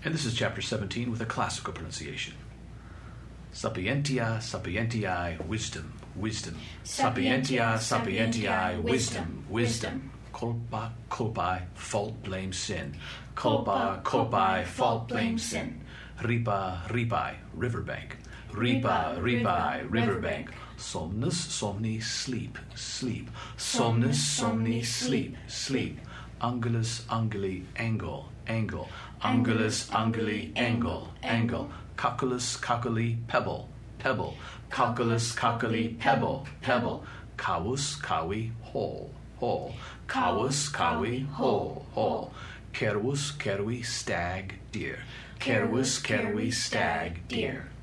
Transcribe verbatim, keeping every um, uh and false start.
And this is chapter seventeen with a classical pronunciation. Sapientia, sapientiae, wisdom, wisdom. Sapientia, sapientiae, wisdom, wisdom. Culpa, culpae, fault, blame, sin. Culpa, culpae, fault, blame, sin. Ripa, ripae, riverbank. Ripa, ripae, riverbank. Somnus, somni, sleep, sleep. Somnus, somni, sleep, sleep. Angulus, anguli, angle, angle. Angulus, anguli, angle, angle. Calculus, calculi, pebble, pebble. Calculus, calculi, pebble, pebble. Cavus, cavi, hole, hole. Cavus, cavi, hole, hole. Cervus, cervi, stag, deer. Cervus, cervi, stag, deer.